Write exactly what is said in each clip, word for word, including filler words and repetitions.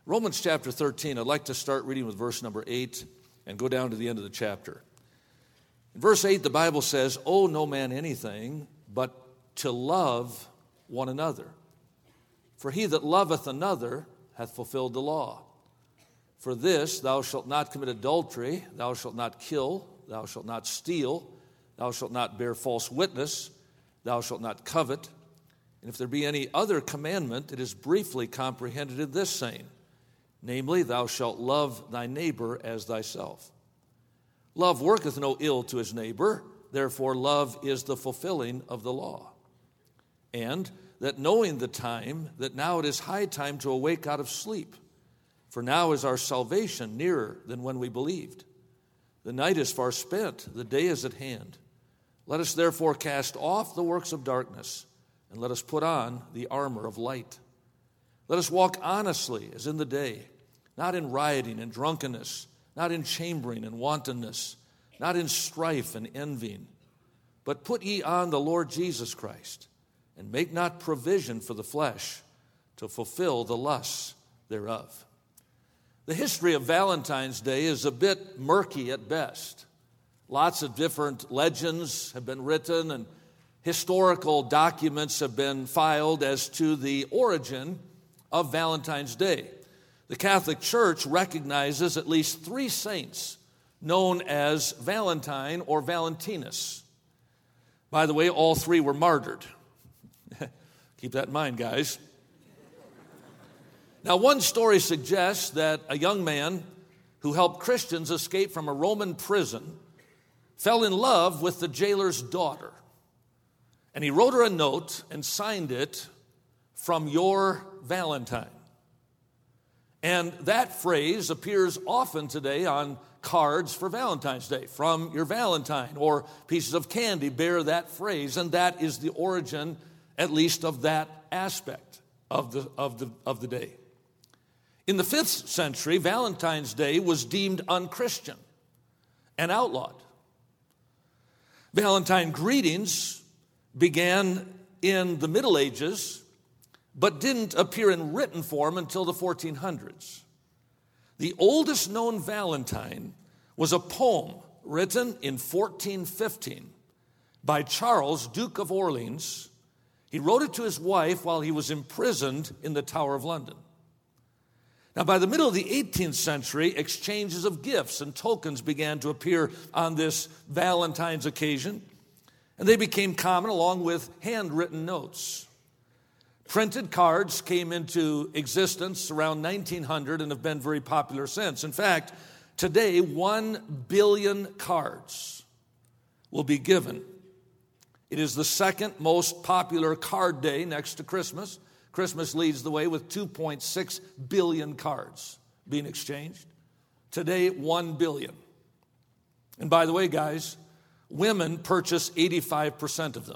Romans chapter thirteen, I'd like to start reading with verse number eight and go down to the end of the chapter. In verse eight, the Bible says, "Owe no man anything but to love one another. For he that loveth another hath fulfilled the law. For this, thou shalt not commit adultery, thou shalt not kill, thou shalt not steal, thou shalt not bear false witness, thou shalt not covet. And if there be any other commandment, it is briefly comprehended in this saying, namely, thou shalt love thy neighbor as thyself. Love worketh no ill to his neighbor, therefore love is the fulfilling of the law. And that knowing the time, that now it is high time to awake out of sleep, for now is our salvation nearer than when we believed. The night is far spent, the day is at hand. Let us therefore cast off the works of darkness, and let us put on the armor of light. Let us walk honestly as in the day, not in rioting and drunkenness, not in chambering and wantonness, not in strife and envying. But put ye on the Lord Jesus Christ, and make not provision for the flesh to fulfill the lusts thereof." The history of Valentine's Day is a bit murky at best. Lots of different legends have been written and historical documents have been filed as to the origin of Valentine's Day. The Catholic Church recognizes at least three saints known as Valentine or Valentinus. By the way, all three were martyred. Keep that in mind, guys. Now, one story suggests that a young man who helped Christians escape from a Roman prison fell in love with the jailer's daughter. And he wrote her a note and signed it, "From your Valentine." And that phrase appears often today on cards for Valentine's Day. "From your Valentine," or pieces of candy bear that phrase, and that is the origin, at least, of that aspect of the, of the, of the day. In the fifth century, Valentine's Day was deemed unchristian and outlawed. Valentine greetings began in the Middle Ages, but didn't appear in written form until the fourteen hundreds. The oldest known Valentine was a poem written in fourteen fifteen by Charles, Duke of Orleans. He wrote it to his wife while he was imprisoned in the Tower of London. Now, by the middle of the eighteenth century, exchanges of gifts and tokens began to appear on this Valentine's occasion, and they became common along with handwritten notes. Printed cards came into existence around nineteen hundred and have been very popular since. In fact, today, one billion cards will be given. It is the second most popular card day next to Christmas. Christmas leads the way with two point six billion cards being exchanged. Today, one billion. And by the way, guys, women purchase eighty-five percent of them.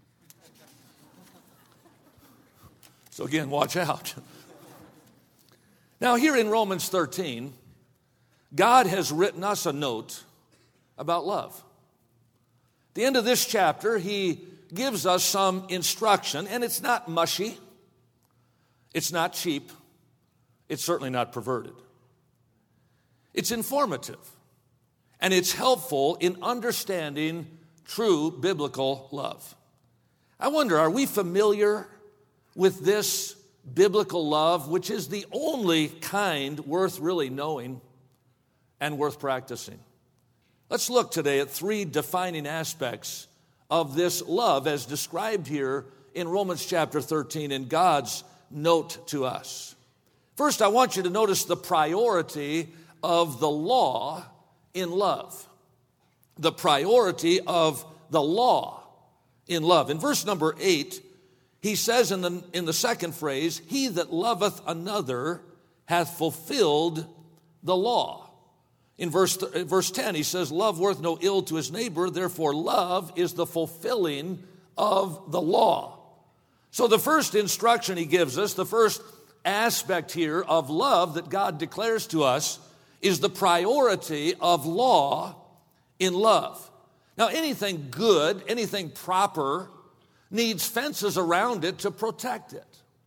So again, watch out. Now, here in Romans thirteen, God has written us a note about love. At the end of this chapter, he gives us some instruction, and it's not mushy. It's not cheap. It's certainly not perverted. It's informative, and it's helpful in understanding true biblical love. I wonder, are we familiar with this biblical love, which is the only kind worth really knowing and worth practicing? Let's look today at three defining aspects of this love as described here in Romans chapter thirteen in God's note to us. First, I want you to notice the priority of the law in love. The priority of the law in love. In verse number eight, he says in the, in the second phrase, "He that loveth another hath fulfilled the law." In verse, verse ten, he says, "Love worth no ill to his neighbor, therefore love is the fulfilling of the law." So the first instruction he gives us, the first aspect here of love that God declares to us, is the priority of law in love. Now, anything good, anything proper, needs fences around it to protect it.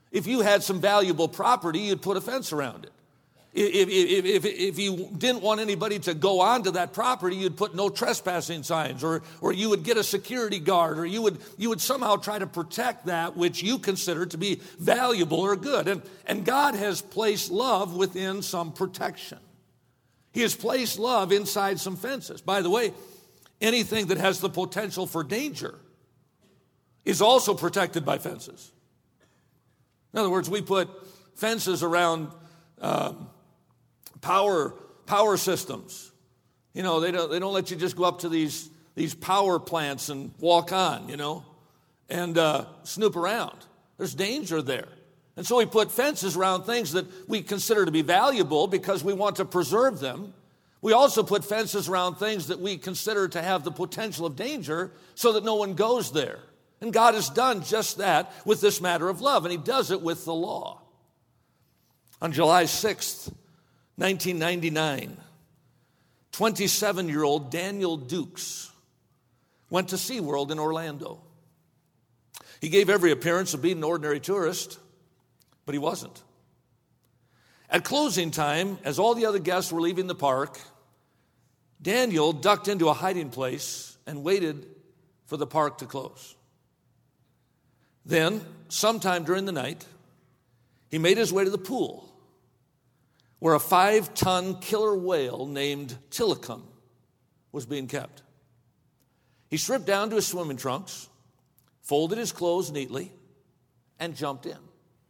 If you had some valuable property, you'd put a fence around it. If, if, if, if you didn't want anybody to go onto that property, you'd put no trespassing signs, or, or you would get a security guard, or you would, you would somehow try to protect that which you consider to be valuable or good. And, and God has placed love within some protection. He has placed love inside some fences. By the way, anything that has the potential for danger is also protected by fences. In other words, we put fences around um, Power power systems. You know, they don't they don't let you just go up to these these power plants and walk on, you know, and uh, snoop around. There's danger there. And so we put fences around things that we consider to be valuable because we want to preserve them. We also put fences around things that we consider to have the potential of danger so that no one goes there. And God has done just that with this matter of love, and he does it with the law. On July sixth, nineteen ninety-nine, twenty-seven-year-old Daniel Dukes went to SeaWorld in Orlando. He gave every appearance of being an ordinary tourist, but he wasn't. At closing time, as all the other guests were leaving the park, Daniel ducked into a hiding place and waited for the park to close. Then, sometime during the night, he made his way to the pool, where a five-ton killer whale named Tilikum was being kept. He stripped down to his swimming trunks, folded his clothes neatly, and jumped in.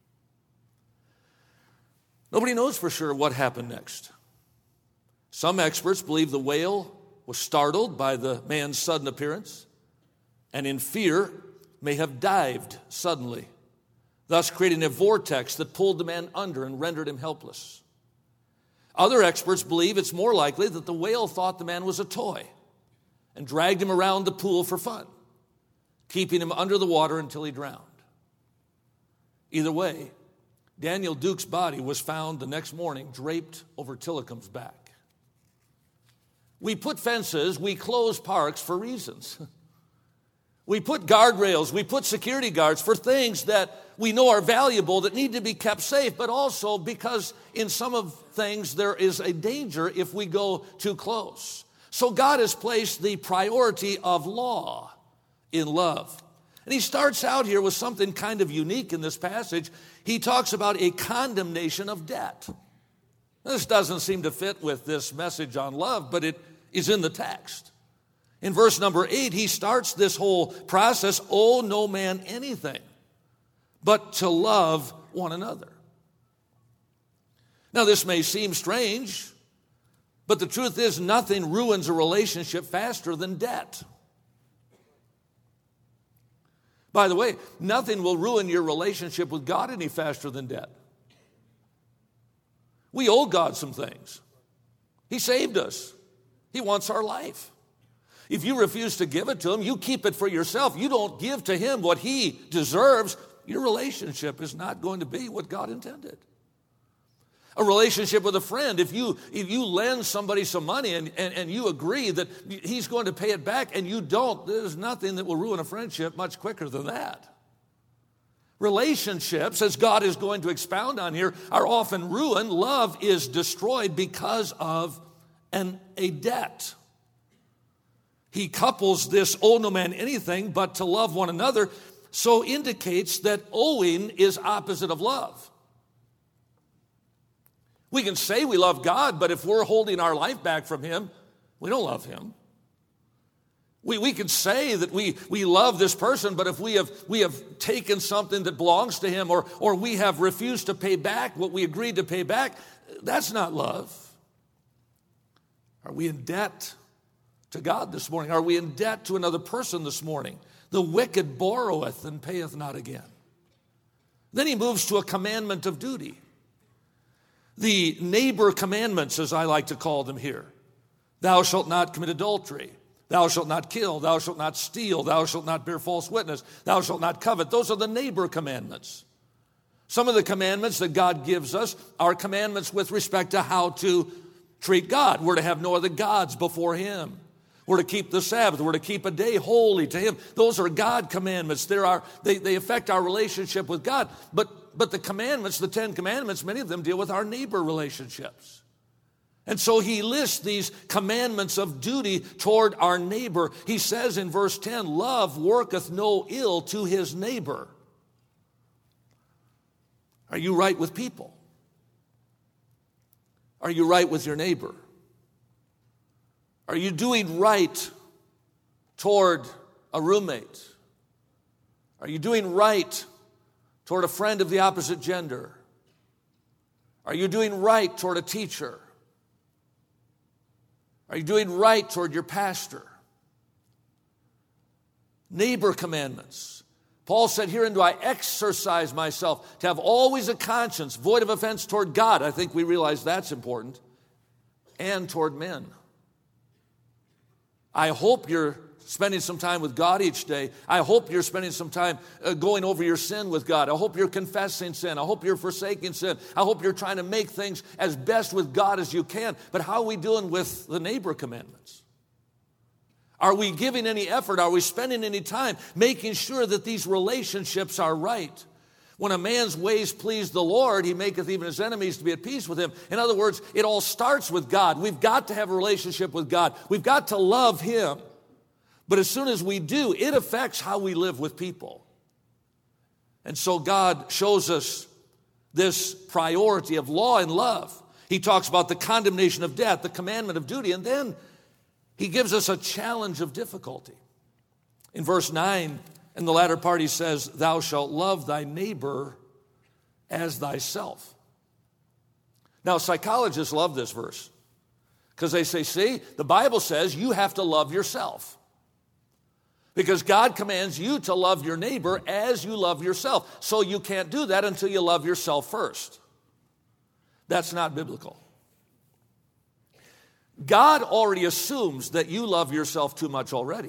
Nobody knows for sure what happened next. Some experts believe the whale was startled by the man's sudden appearance and in fear may have dived suddenly, thus creating a vortex that pulled the man under and rendered him helpless. Other experts believe it's more likely that the whale thought the man was a toy and dragged him around the pool for fun, keeping him under the water until he drowned. Either way, Daniel Duke's body was found the next morning draped over Tilikum's back. We put fences, we close parks for reasons. We put guardrails, we put security guards for things that we know are valuable that need to be kept safe, but also because in some of things there is a danger if we go too close. So God has placed the priority of law in love. And he starts out here with something kind of unique in this passage. He talks about a condemnation of debt. This doesn't seem to fit with this message on love, but it is in the text. In verse number eight, he starts this whole process, owe no man anything but to love one another. Now, this may seem strange, but the truth is nothing ruins a relationship faster than debt. By the way, nothing will ruin your relationship with God any faster than debt. We owe God some things. He saved us. He wants our life. If you refuse to give it to him, you keep it for yourself. You don't give to him what he deserves. Your relationship is not going to be what God intended. A relationship with a friend, if you if you lend somebody some money and, and, and you agree that he's going to pay it back and you don't, there's nothing that will ruin a friendship much quicker than that. Relationships, as God is going to expound on here, are often ruined. Love is destroyed because of an, a debt. He couples this, owe no man anything but to love one another, so indicates that owing is opposite of love. We can say we love God, but if we're holding our life back from him, we don't love him. We, we can say that we, we love this person, but if we have, we have taken something that belongs to him, or, or we have refused to pay back what we agreed to pay back, that's not love. Are we in debt to God this morning? Are we in debt to another person this morning? The wicked borroweth and payeth not again. Then he moves to a commandment of duty. The neighbor commandments, as I like to call them here. Thou shalt not commit adultery. Thou shalt not kill. Thou shalt not steal. Thou shalt not bear false witness. Thou shalt not covet. Those are the neighbor commandments. Some of the commandments that God gives us are commandments with respect to how to treat God. We're to have no other gods before him. We're to keep the Sabbath. We're to keep a day holy to him. Those are God commandments. There are, they, they affect our relationship with God. But but the commandments, the Ten Commandments, many of them deal with our neighbor relationships. And so he lists these commandments of duty toward our neighbor. He says in verse ten, love worketh no ill to his neighbor. Are you right with people? Are you right with your neighbor? Are you doing right toward a roommate? Are you doing right toward a friend of the opposite gender? Are you doing right toward a teacher? Are you doing right toward your pastor? Neighbor commandments. Paul said, herein do I exercise myself to have always a conscience void of offense toward God. I think we realize that's important. And toward men. I hope you're spending some time with God each day. I hope you're spending some time uh, going over your sin with God. I hope you're confessing sin. I hope you're forsaking sin. I hope you're trying to make things as best with God as you can. But how are we doing with the neighbor commandments? Are we giving any effort? Are we spending any time making sure that these relationships are right? When a man's ways please the Lord, he maketh even his enemies to be at peace with him. In other words, it all starts with God. We've got to have a relationship with God. We've got to love him. But as soon as we do, it affects how we live with people. And so God shows us this priority of law and love. He talks about the condemnation of death, the commandment of duty, and then he gives us a challenge of difficulty. In verse nine, in the latter part, he says, thou shalt love thy neighbor as thyself. Now, psychologists love this verse because they say, see, the Bible says you have to love yourself. Because God commands you to love your neighbor as you love yourself. So you can't do that until you love yourself first. That's not biblical. God already assumes that you love yourself too much already.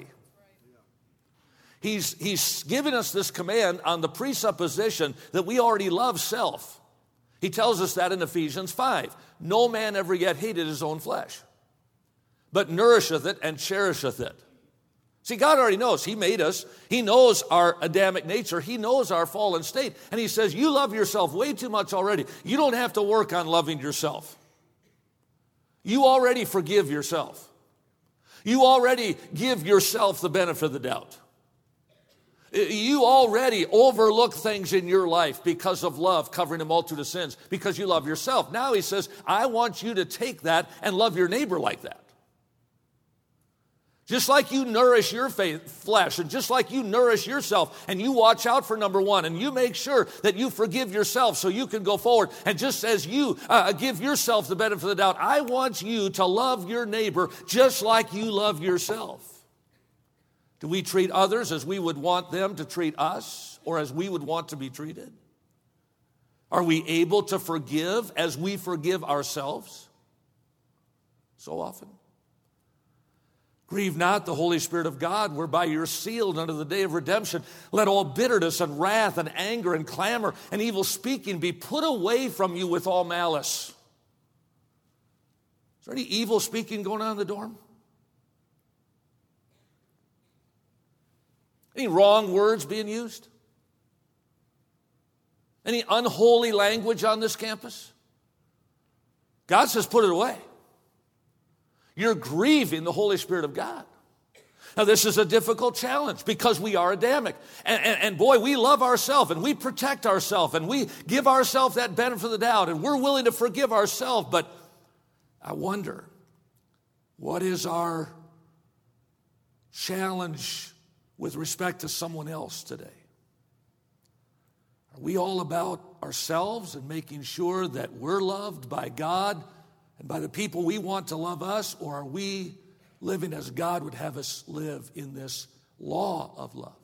He's, he's given us this command on the presupposition that we already love self. He tells us that in Ephesians five. No man ever yet hated his own flesh, but nourisheth it and cherisheth it. See, God already knows. He made us. He knows our Adamic nature. He knows our fallen state. And he says, you love yourself way too much already. You don't have to work on loving yourself. You already forgive yourself. You already give yourself the benefit of the doubt. You already overlook things in your life because of love, covering a multitude of sins, because you love yourself. Now he says, I want you to take that and love your neighbor like that. Just like you nourish your faith, flesh, and just like you nourish yourself, and you watch out for number one, and you make sure that you forgive yourself so you can go forward. And just as you uh, give yourself the benefit of the doubt, I want you to love your neighbor just like you love yourself. Do we treat others as we would want them to treat us, or as we would want to be treated? Are we able to forgive as we forgive ourselves? So often. Grieve not the Holy Spirit of God, whereby you're sealed unto the day of redemption. Let all bitterness and wrath and anger and clamor and evil speaking be put away from you with all malice. Is there any evil speaking going on in the dorm? Any wrong words being used? Any unholy language on this campus? God says put it away. You're grieving the Holy Spirit of God. Now, this is a difficult challenge because we are Adamic. And, and, and boy, we love ourselves and we protect ourselves and we give ourselves that benefit of the doubt and we're willing to forgive ourselves. But I wonder, what is our challenge with respect to someone else today? Are we all about ourselves and making sure that we're loved by God and by the people we want to love us, or are we living as God would have us live in this law of love?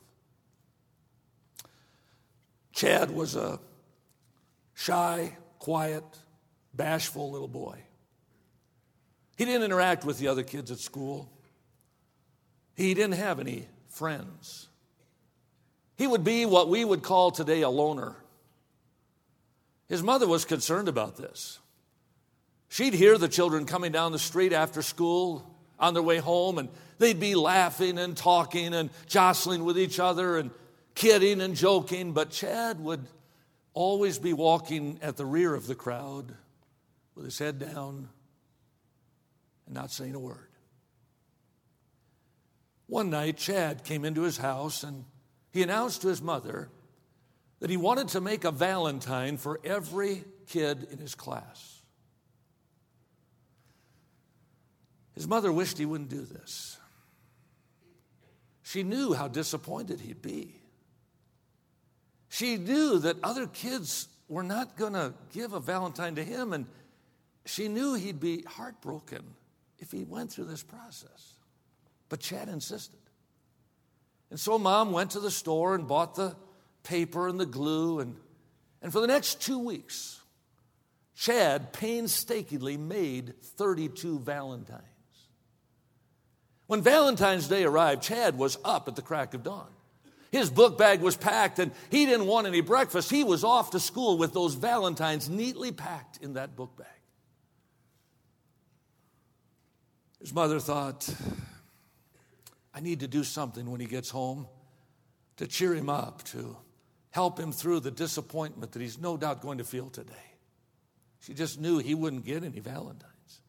Chad was a shy, quiet, bashful little boy. He didn't interact with the other kids at school. He didn't have any friends. He would be what we would call today a loner. His mother was concerned about this. She'd hear the children coming down the street after school on their way home, and they'd be laughing and talking and jostling with each other and kidding and joking, but Chad would always be walking at the rear of the crowd with his head down and not saying a word. One night, Chad came into his house and he announced to his mother that he wanted to make a Valentine for every kid in his class. His mother wished he wouldn't do this. She knew how disappointed he'd be. She knew that other kids were not going to give a Valentine to him, and she knew he'd be heartbroken if he went through this process. But Chad insisted. And so Mom went to the store and bought the paper and the glue, and, and for the next two weeks, Chad painstakingly made thirty-two Valentines. When Valentine's Day arrived, Chad was up at the crack of dawn. His book bag was packed, and he didn't want any breakfast. He was off to school with those Valentines neatly packed in that book bag. His mother thought, I need to do something when he gets home to cheer him up, to help him through the disappointment that he's no doubt going to feel today. She just knew he wouldn't get any Valentines.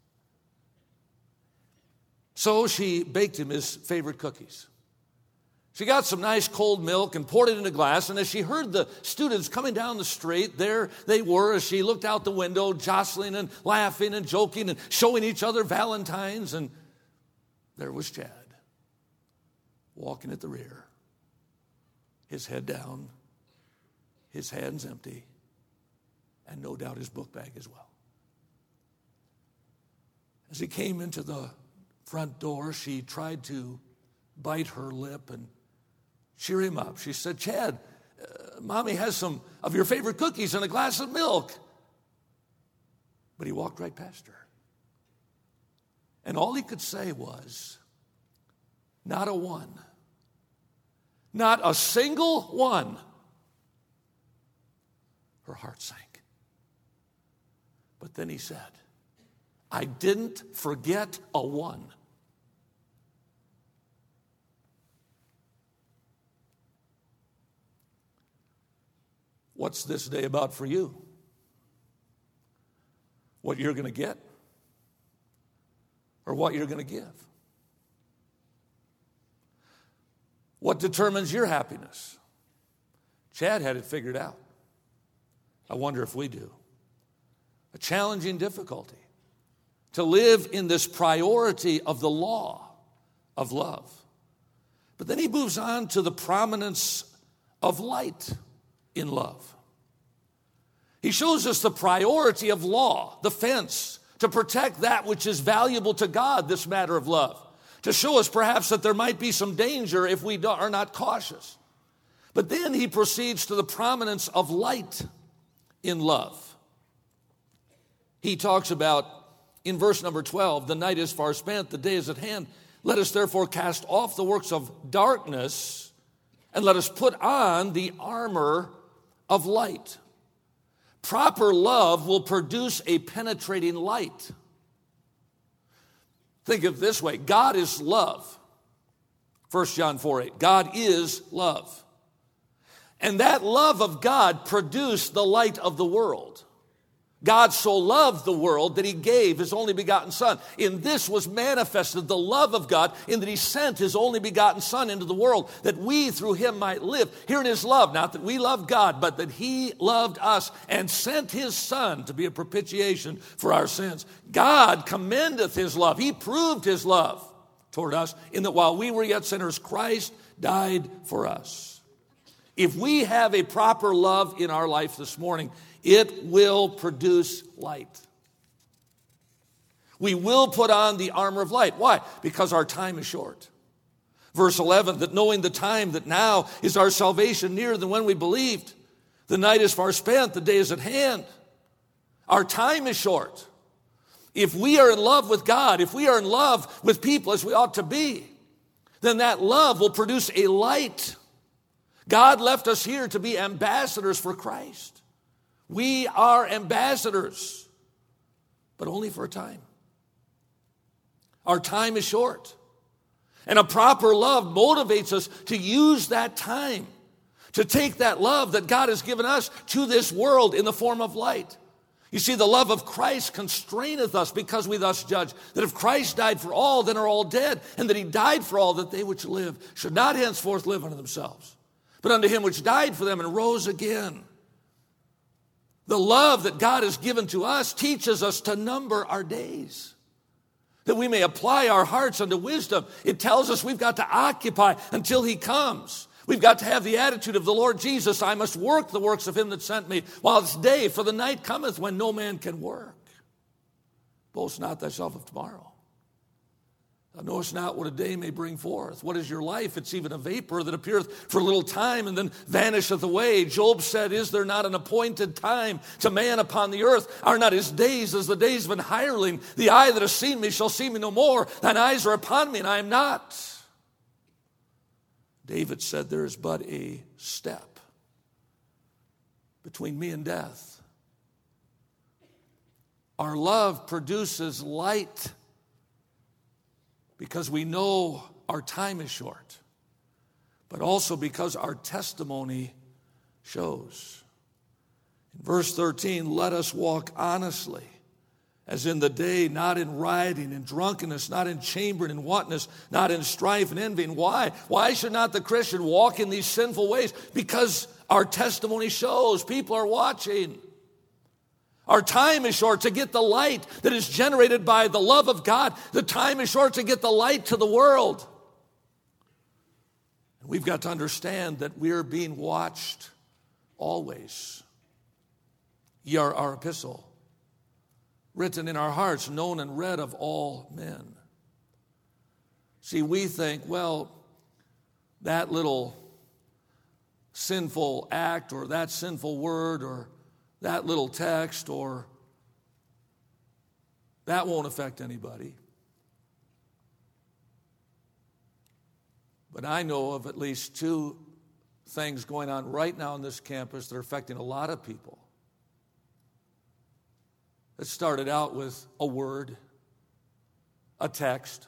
So she baked him his favorite cookies. She got some nice cold milk and poured it in a glass, and as she heard the students coming down the street, there they were as she looked out the window, jostling and laughing and joking and showing each other Valentines, and there was Chad, walking at the rear, his head down, his hands empty, and no doubt his book bag as well. As he came into the front door, she tried to bite her lip and cheer him up. She said, Chad, uh, Mommy has some of your favorite cookies and a glass of milk. But he walked right past her. And all he could say was, not a one. Not a single one. Her heart sank. But then he said, I didn't forget a one. What's this day about for you? What you're going to get? Or what you're going to give? What determines your happiness? Chad had it figured out. I wonder if we do. A challenging difficulty to live in this priority of the law of love. But then he moves on to the prominence of light in love. He shows us the priority of law, the fence, to protect that which is valuable to God, this matter of love. To show us perhaps that there might be some danger if we are not cautious. But then he proceeds to the prominence of light in love. He talks about, in verse number twelve, the night is far spent, the day is at hand. Let us therefore cast off the works of darkness, and let us put on the armor of light. Proper love will produce a penetrating light. Think of it this way. God is love. First John four eight. God is love. And that love of God produced the light of the world. God so loved the world that he gave his only begotten Son. In this was manifested the love of God, in that he sent his only begotten Son into the world, that we through him might live. Herein is love, not that we loved God, but that he loved us and sent his Son to be a propitiation for our sins. God commendeth his love. He proved his love toward us, in that while we were yet sinners, Christ died for us. If we have a proper love in our life this morning, it will produce light. We will put on the armor of light. Why? Because our time is short. Verse eleven, that knowing the time that now is our salvation nearer than when we believed. The night is far spent, the day is at hand. Our time is short. If we are in love with God, if we are in love with people as we ought to be, then that love will produce a light. God left us here to be ambassadors for Christ. We are ambassadors, but only for a time. Our time is short. And a proper love motivates us to use that time to take that love that God has given us to this world in the form of light. You see, the love of Christ constraineth us, because we thus judge that if Christ died for all, then are all dead, and that he died for all, that they which live should not henceforth live unto themselves, but unto him which died for them and rose again. The love that God has given to us teaches us to number our days, that we may apply our hearts unto wisdom. It tells us we've got to occupy until he comes. We've got to have the attitude of the Lord Jesus. I must work the works of him that sent me while it's day, for the night cometh when no man can work. Boast not thyself of tomorrow. Thou knowest not what a day may bring forth. What is your life? It's even a vapor that appeareth for a little time and then vanisheth away. Job said, is there not an appointed time to man upon the earth? Are not his days as the days of an hireling? The eye that has seen me shall see me no more. Thine eyes are upon me, and I am not. David said, there is but a step between me and death. Our love produces light because we know our time is short, but also because our testimony shows. In verse thirteen, let us walk honestly, as in the day, not in rioting and drunkenness, not in chambering and wantonness, not in strife and envying. Why? Why should not the Christian walk in these sinful ways? Because our testimony shows. People are watching. Our time is short to get the light that is generated by the love of God. The time is short to get the light to the world. And we've got to understand that we are being watched always. Ye are our epistle, written in our hearts, known and read of all men. See, we think, well, that little sinful act or that sinful word or that little text or that won't affect anybody. But I know of at least two things going on right now on this campus that are affecting a lot of people. It started out with a word, a text,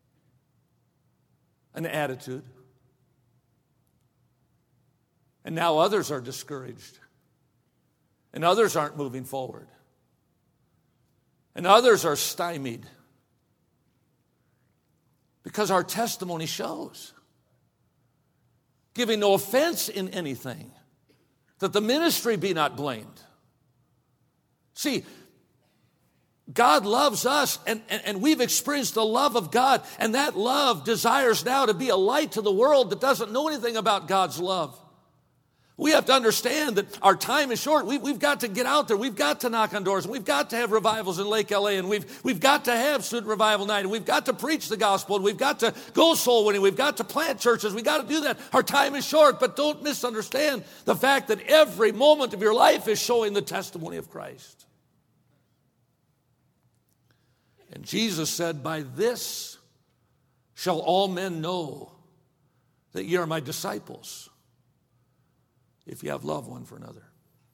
an attitude. And now others are discouraged. And others aren't moving forward. And others are stymied. Because our testimony shows. Giving no offense in anything, that the ministry be not blamed. See, God loves us, and, and, and we've experienced the love of God, and that love desires now to be a light to the world that doesn't know anything about God's love. We have to understand that our time is short. We, we've got to get out there. We've got to knock on doors. And we've got to have revivals in Lake L A. And we've, we've got to have student revival night. And we've got to preach the gospel. And we've got to go soul winning. We've got to plant churches. We've got to do that. Our time is short. But don't misunderstand the fact that every moment of your life is showing the testimony of Christ. And Jesus said, by this shall all men know that ye are my disciples, if you have love one for another.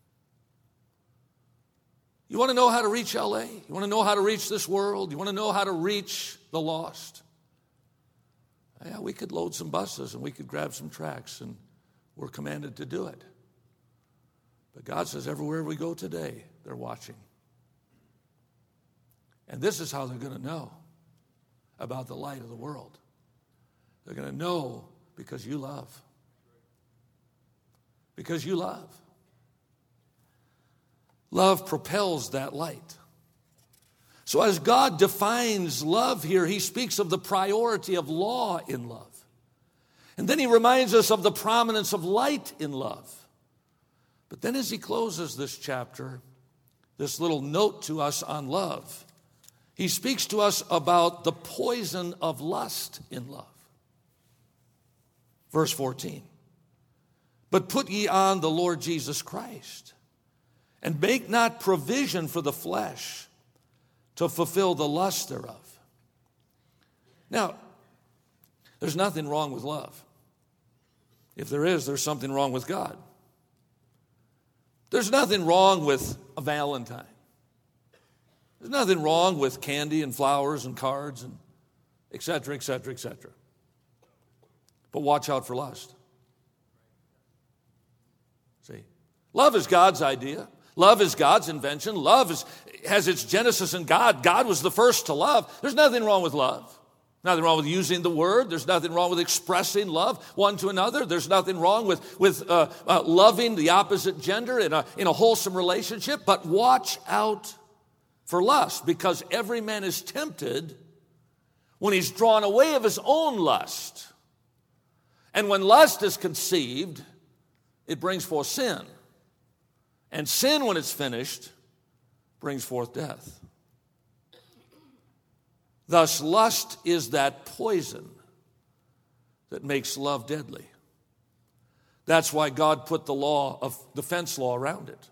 You want to know how to reach L A? You want to know how to reach this world? You want to know how to reach the lost? Yeah, we could load some buses and we could grab some tracts, and we're commanded to do it. But God says everywhere we go today, they're watching. And this is how they're going to know about the light of the world. They're going to know because you love. Because you love. Love propels that light. So as God defines love here, he speaks of the priority of law in love. And then he reminds us of the prominence of light in love. But then as he closes this chapter, this little note to us on love, he speaks to us about the poison of lust in love. Verse fourteen. But put ye on the Lord Jesus Christ, and make not provision for the flesh to fulfill the lust thereof. Now, there's nothing wrong with love. If there is, there's something wrong with God. There's nothing wrong with a Valentine. There's nothing wrong with candy and flowers and cards and et cetera, et cetera, et cetera. But watch out for lust. Love is God's idea. Love is God's invention. Love is, has its genesis in God. God was the first to love. There's nothing wrong with love. Nothing wrong with using the word. There's nothing wrong with expressing love one to another. There's nothing wrong with, with uh, uh, loving the opposite gender in a, in a wholesome relationship. But watch out for lust, because every man is tempted when he's drawn away of his own lust. And when lust is conceived, it brings forth sin. And sin, when it's finished, brings forth death. Thus, lust is that poison that makes love deadly. That's why God put the law of defense law around it.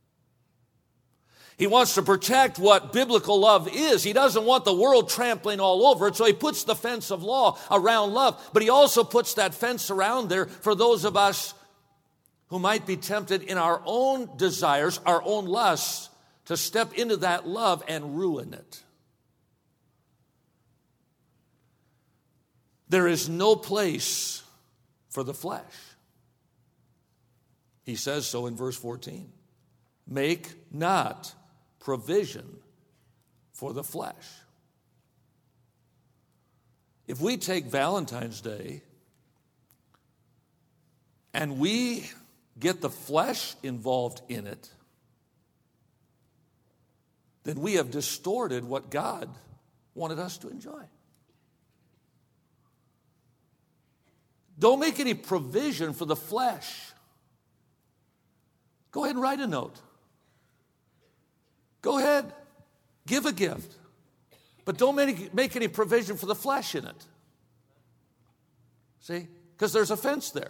He wants to protect what biblical love is. He doesn't want the world trampling all over it, so he puts the fence of law around love. But he also puts that fence around there for those of us who might be tempted in our own desires, our own lusts, to step into that love and ruin it. There is no place for the flesh. He says so in verse fourteen. Make not provision for the flesh. If we take Valentine's Day and we get the flesh involved in it, then we have distorted what God wanted us to enjoy. Don't make any provision for the flesh. Go ahead and write a note. Go ahead, give a gift. But don't make, make any provision for the flesh in it. See? Because there's a fence there.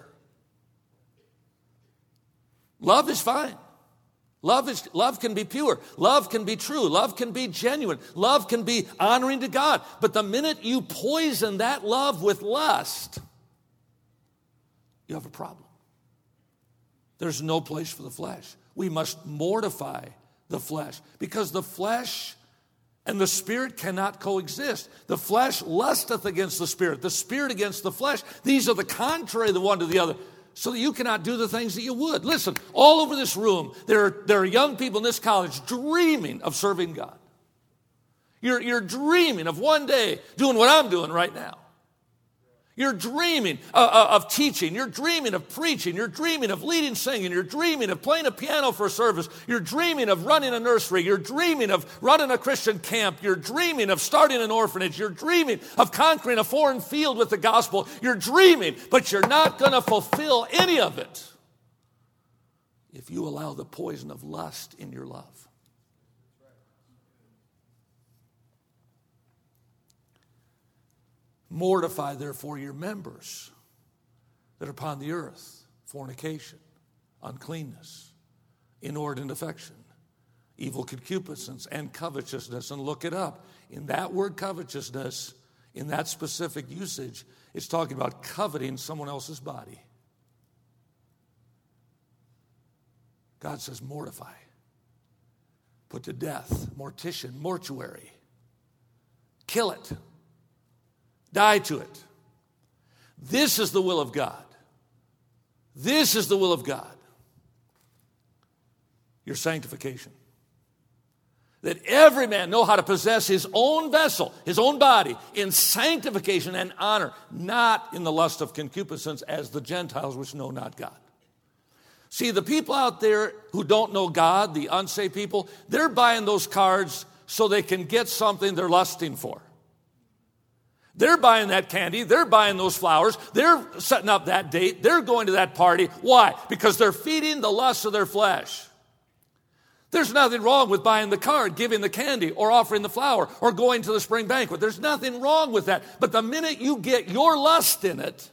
Love is fine. Love is love can be pure. Love can be true. Love can be genuine. Love can be honoring to God. But the minute you poison that love with lust, you have a problem. There's no place for the flesh. We must mortify the flesh, because the flesh and the spirit cannot coexist. The flesh lusteth against the spirit, the spirit against the flesh. These are the contrary the one to the other, so that you cannot do the things that you would. Listen, all over this room, there are, there are young people in this college dreaming of serving God. You're, you're dreaming of one day doing what I'm doing right now. You're dreaming uh, of teaching. You're dreaming of preaching. You're dreaming of leading singing. You're dreaming of playing a piano for a service. You're dreaming of running a nursery. You're dreaming of running a Christian camp. You're dreaming of starting an orphanage. You're dreaming of conquering a foreign field with the gospel. You're dreaming, but you're not going to fulfill any of it if you allow the poison of lust in your love. Mortify, therefore, your members that are upon the earth: fornication, uncleanness, inordinate affection, evil concupiscence, and covetousness. And look it up. In that word covetousness, in that specific usage, it's talking about coveting someone else's body. God says mortify, put to death, mortician, mortuary, kill it. Die to it. This is the will of God. This is the will of God. Your sanctification. That every man know how to possess his own vessel, his own body, in sanctification and honor, not in the lust of concupiscence as the Gentiles which know not God. See, the people out there who don't know God, the unsaved people, they're buying those cards so they can get something they're lusting for. They're buying that candy. They're buying those flowers. They're setting up that date. They're going to that party. Why? Because they're feeding the lusts of their flesh. There's nothing wrong with buying the card, giving the candy, or offering the flower, or going to the spring banquet. There's nothing wrong with that. But the minute you get your lust in it,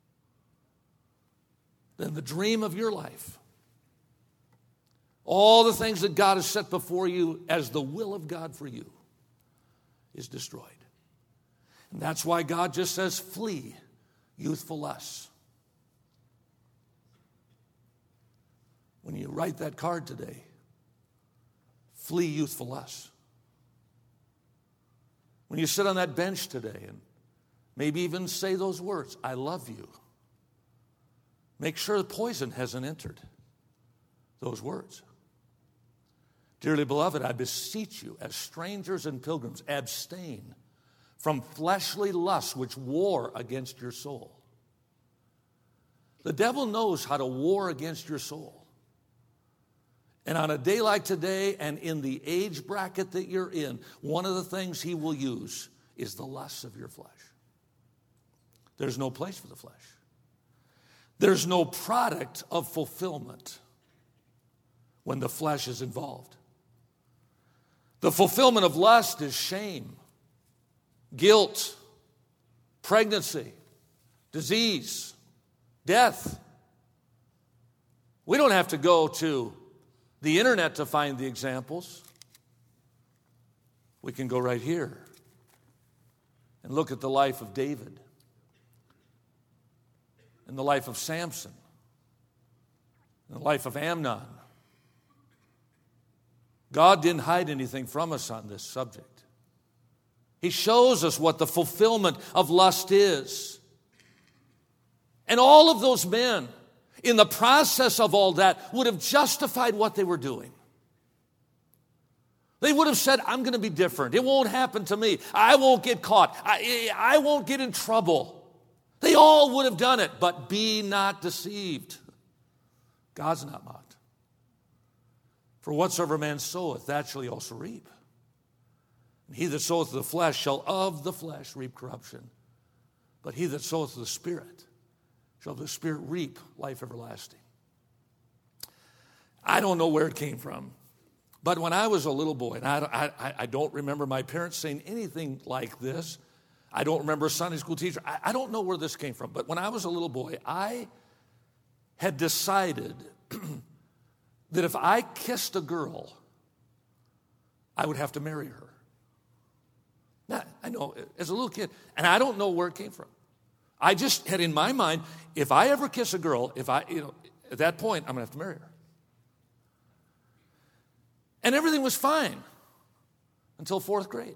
then the dream of your life, all the things that God has set before you as the will of God for you, is destroyed. And that's why God just says, flee youthful lusts. When you write that card today, flee youthful lusts. When you sit on that bench today and maybe even say those words, I love you, make sure the poison hasn't entered. those words. Dearly beloved, I beseech you, as strangers and pilgrims, abstain from fleshly lusts which war against your soul. The devil knows how to war against your soul. And on a day like today and in the age bracket that you're in, one of the things he will use is the lusts of your flesh. There's no place for the flesh. There's no product of fulfillment when the flesh is involved. The fulfillment of lust is shame, guilt, pregnancy, disease, death. We don't have to go to the internet to find the examples. We can go right here and look at the life of David and the life of Samson and the life of Amnon. God didn't hide anything from us on this subject. He shows us what the fulfillment of lust is. And all of those men, in the process of all that, would have justified what they were doing. They would have said, I'm going to be different. It won't happen to me. I won't get caught. I, I won't get in trouble. They all would have done it, but be not deceived. God's not mocked. For whatsoever man soweth, that shall he also reap. And he that soweth to the flesh shall of the flesh reap corruption. But he that soweth to the Spirit shall of the Spirit reap life everlasting. I don't know where it came from. But when I was a little boy, and I, I, I don't remember my parents saying anything like this. I don't remember a Sunday school teacher. I, I don't know where this came from. But when I was a little boy, I had decided that if I kissed a girl, I would have to marry her. Now, I know, as a little kid, and I don't know where it came from. I just had in my mind, if I ever kiss a girl, if I, you know, at that point, I'm going to have to marry her. And everything was fine until fourth grade.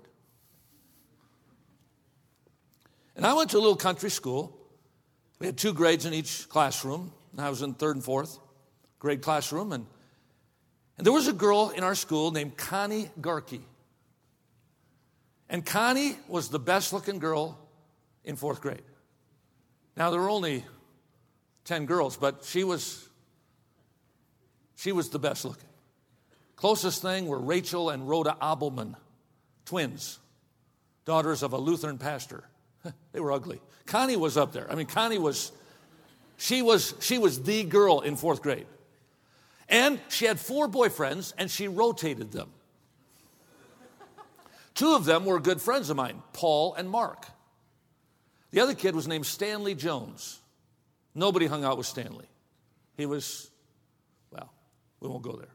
And I went to a little country school. We had two grades in each classroom. And I was in third and fourth grade classroom. And, and there was a girl in our school named Connie Garkey. And Connie was the best-looking girl in fourth grade. Now, there were only ten girls, but she was, she was the best-looking. Closest thing were Rachel and Rhoda Abelman, twins, daughters of a Lutheran pastor. They were ugly. Connie was up there. I mean, Connie was, she was, she was the girl in fourth grade. And she had four boyfriends, and she rotated them. Two of them were good friends of mine, Paul and Mark. The other kid was named Stanley Jones. Nobody hung out with Stanley. He was, well, we won't go there.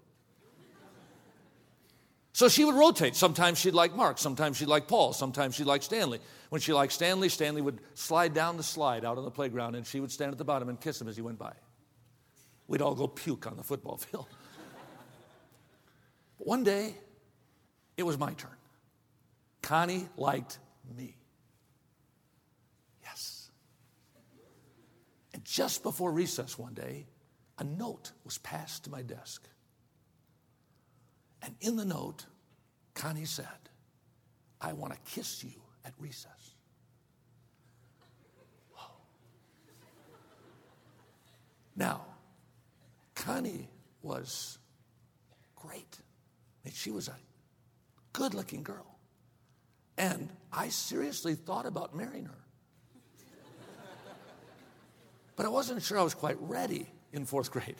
So she would rotate. Sometimes she'd like Mark. Sometimes she'd like Paul. Sometimes she'd like Stanley. When she liked Stanley, Stanley would slide down the slide out on the playground, and she would stand at the bottom and kiss him as he went by. We'd all go puke on the football field. But one day, it was my turn. Connie liked me. Yes. And just before recess one day, a note was passed to my desk. And in the note, Connie said, I want to kiss you at recess. Whoa. Now, Connie was great. I mean, she was a good-looking girl. And I seriously thought about marrying her. But I wasn't sure I was quite ready in fourth grade.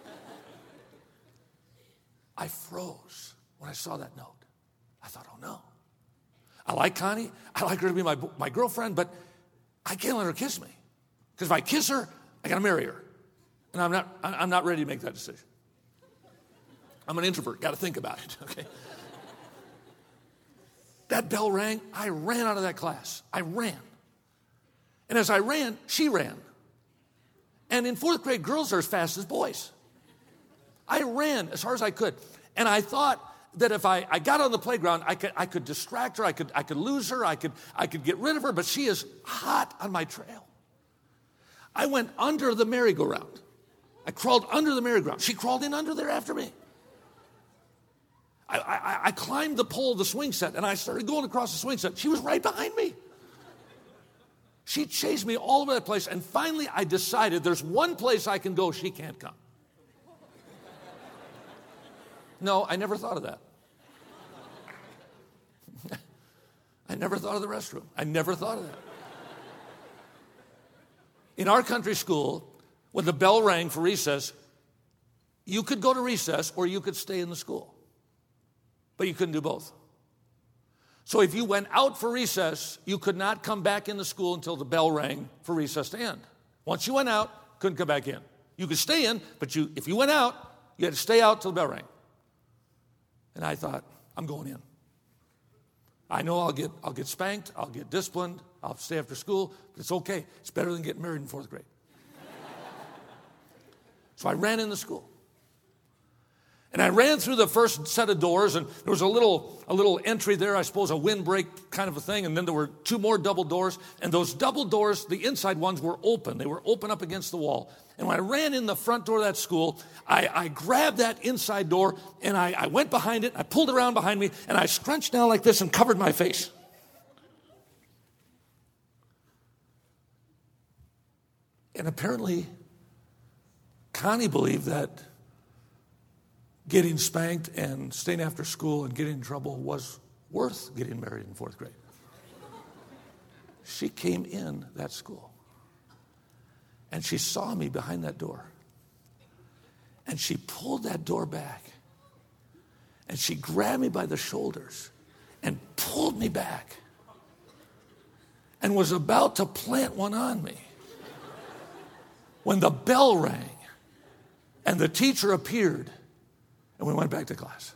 I froze when I saw that note. I thought, oh no. I like Connie. I like her to be my, my girlfriend, but I can't let her kiss me. Because if I kiss her, I got to marry her. And I'm not, I'm not ready to make that decision. I'm an introvert. Got to think about it, okay? That bell rang. I ran out of that class. I ran. And as I ran, she ran. And in fourth grade, girls are as fast as boys. I ran as hard as I could. And I thought that if I, I got on the playground, I could, I could distract her, I could, I could lose her, I could, I could get rid of her, but she is hot on my trail. I went under the merry-go-round. I crawled under the merry-go-round. She crawled in under there after me. I, I, I climbed the pole of the swing set, and I started going across the swing set. She was right behind me. She chased me all over that place, and finally I decided there's one place I can go, she can't come. No, I never thought of that. I never thought of the restroom. I never thought of that. In our country school, when the bell rang for recess, you could go to recess or you could stay in the school. But you couldn't do both. So if you went out for recess, you could not come back in the school until the bell rang for recess to end. Once you went out, couldn't come back in. You could stay in, but you, if you went out, you had to stay out till the bell rang. And I thought, I'm going in. I know I'll get, I'll get spanked, I'll get disciplined, I'll stay after school, but it's okay. It's better than getting married in fourth grade. So I ran in the school. And I ran through the first set of doors, and there was a little, a little entry there, I suppose, a windbreak kind of a thing, and then there were two more double doors, and those double doors, the inside ones were open. They were open up against the wall. And when I ran in the front door of that school, I, I grabbed that inside door, and I, I went behind it, I pulled around behind me, and I scrunched down like this and covered my face. And apparently, Connie believed that getting spanked and staying after school and getting in trouble was worth getting married in fourth grade. She came in that school, and she saw me behind that door, and she pulled that door back, and she grabbed me by the shoulders and pulled me back and was about to plant one on me when the bell rang and the teacher appeared. And we went back to class.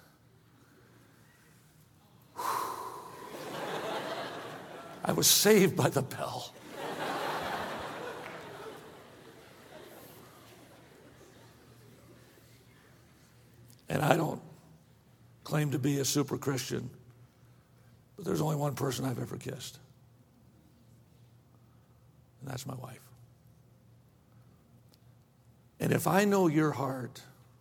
I was saved by the bell. And I don't claim to be a super Christian, but there's only one person I've ever kissed. And that's my wife. And if I know your heart,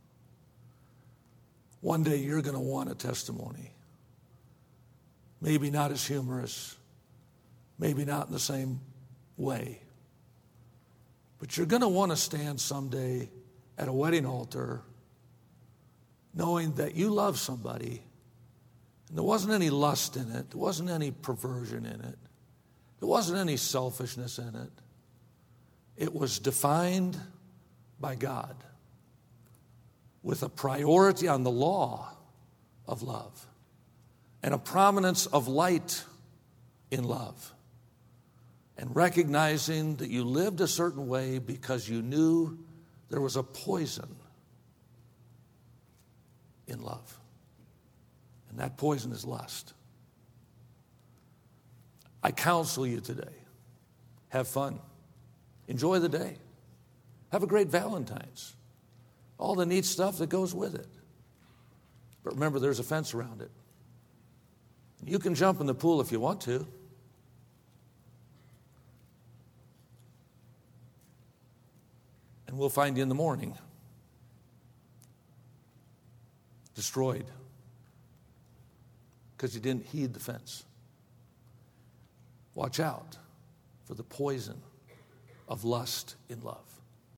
one day you're going to want a testimony. Maybe not as humorous, maybe not in the same way. But you're going to want to stand someday at a wedding altar knowing that you love somebody and there wasn't any lust in it, there wasn't any perversion in it, there wasn't any selfishness in it. It was defined by God with a priority on the law of love and a prominence of light in love, and recognizing that you lived a certain way because you knew there was a poison in love, and that poison is lust. I counsel you today, have fun, enjoy the day, have a great Valentine's, all the neat stuff that goes with it. But remember, there's a fence around it. You can jump in the pool if you want to. And we'll find you in the morning, destroyed, because you didn't heed the fence. Watch out for the poison of lust in love.